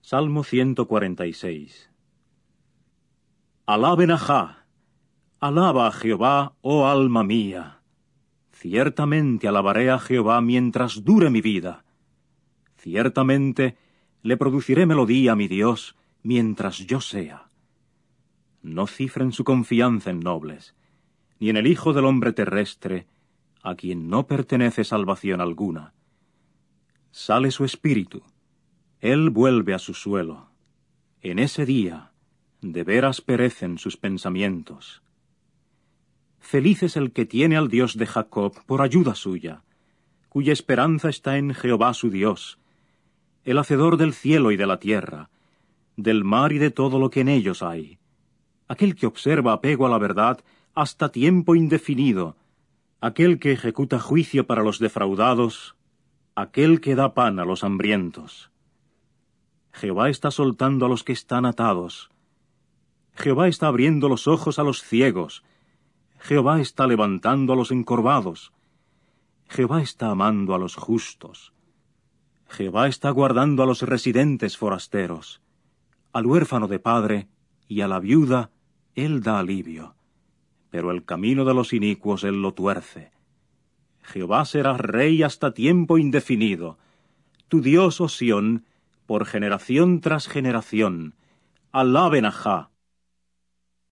Salmo 146. Alaben a Jah. Alaba a Jehová, oh alma mía. Ciertamente alabaré a Jehová mientras dure mi vida. Ciertamente le produciré melodía a mi Dios mientras yo sea. No cifren su confianza en nobles, ni en el Hijo del Hombre terrestre, a quien no pertenece salvación alguna. Sale su espíritu, él vuelve a su suelo. En ese día, de veras perecen sus pensamientos. Feliz es el que tiene al Dios de Jacob por ayuda suya, cuya esperanza está en Jehová su Dios, el hacedor del cielo y de la tierra, del mar y de todo lo que en ellos hay, aquel que observa apego a la verdad hasta tiempo indefinido, aquel que ejecuta juicio para los defraudados, aquel que da pan a los hambrientos. Jehová está soltando a los que están atados. Jehová está abriendo los ojos a los ciegos. Jehová está levantando a los encorvados. Jehová está amando a los justos. Jehová está guardando a los residentes forasteros. Al huérfano de padre y a la viuda él da alivio. Pero el camino de los inicuos él lo tuerce. Jehová será rey hasta tiempo indefinido. Tu Dios, oh Sión, por generación tras generación. Alaben a Jah.